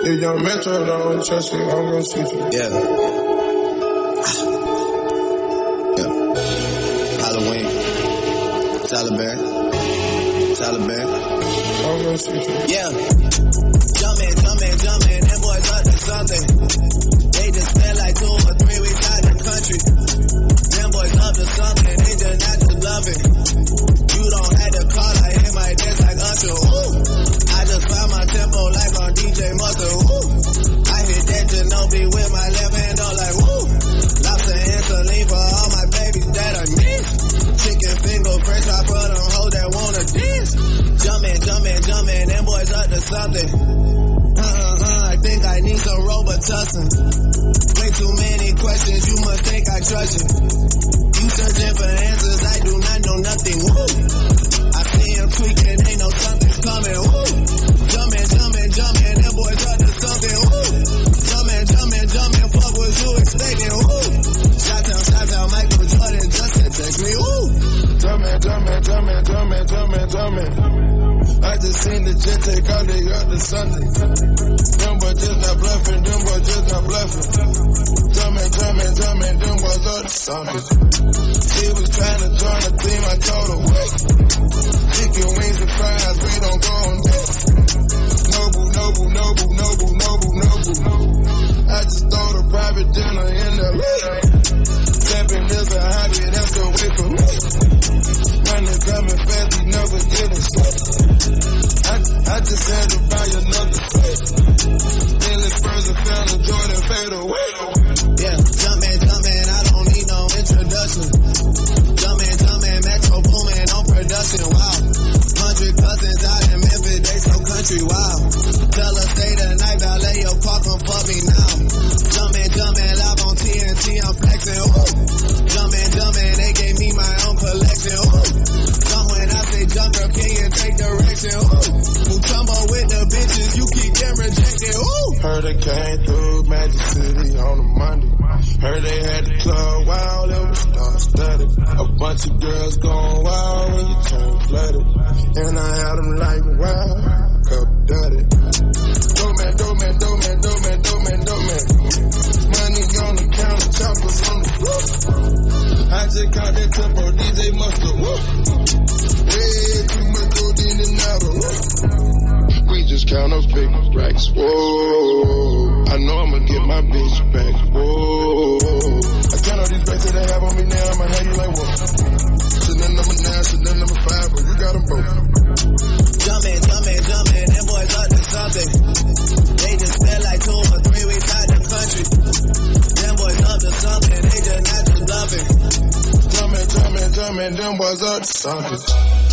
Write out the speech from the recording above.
If young Metro don't trust you, I'm gonna shoot you. Yeah. Halloween. Taliban. I'm gonna shoot you. Yeah. Jumpin', them boys up to something. They just spent like 2 or 3 weeks out the country. Them boys up to something, they just not just bluffing. You don't have to call, I hit my dance like Usher. Ooh. I just found my tempo like on DJ Mustard. Ooh. I hit that Ginobili with my left hand on like woo. Lobster and saline for all my babies that I miss. Chicken finger, fresh out for them hoes that wanna dance. Jumpin', them boys up to something. I think I need some Robitussin. Way too many questions, you must think I trust you. You searching for answers, I do not know nothing. Woo! I see him tweaking, ain't no something's coming. Woo! Jumpin', them boys up to something. Woo! Jumpin', fuck what you expecting. Woo! Shout out, Michael Jordan just text me. Woo! Jumpin'. I just seen the jet take out, they up to Sunday. Them boys just not bluffing. Jumpin', them boys up to something. She was trying to join the team, I told her wait. Chicken wings and fries, we don't go on dates. Noble. I just throw the private dinner in the lake. Stepping is a hobby, that's the way for me. Money coming fast, we never getting sick. I just had to buy another set. Daily Spurs and found a Jordan fade away. Yeah, jumpin', I don't need no introduction. Jumpin', Metro boomin' on production, wow. 100 cousins out in Memphis, they so country, wow. Tell her stay the night, valet your car, come for me now. Jumpin', live on TNT, I'm flexin', ooh. Jumpin', they gave me my own collection, ooh. Jump when I say jump, girl, can you take direction, ooh. Mutombo with the bitches, you keep getting rejected, ooh. Heard they came through Magic City on a Monday. Heard they had the club wild, it was star-studded. A bunch of girls going wild when you turn flooded. And I had them like wow, cup dirty. Dope man. Money on the counter, choppers on the floor. I just caught that tempo, DJ Mustard, woo. Way too much codeine and now, we just count those big racks, whoa. I know I'ma get my bitch back, whoa. I count all these racks that they have on me now, I'ma have you like, whoa. Chanel number 9, Chanel number 5, but you got them both. Jumpin', them boys up to something. They just spent like 2 or 3 weeks out the country. Them boys up to something, they just not just bluffing. Jumpin', them boys up to something.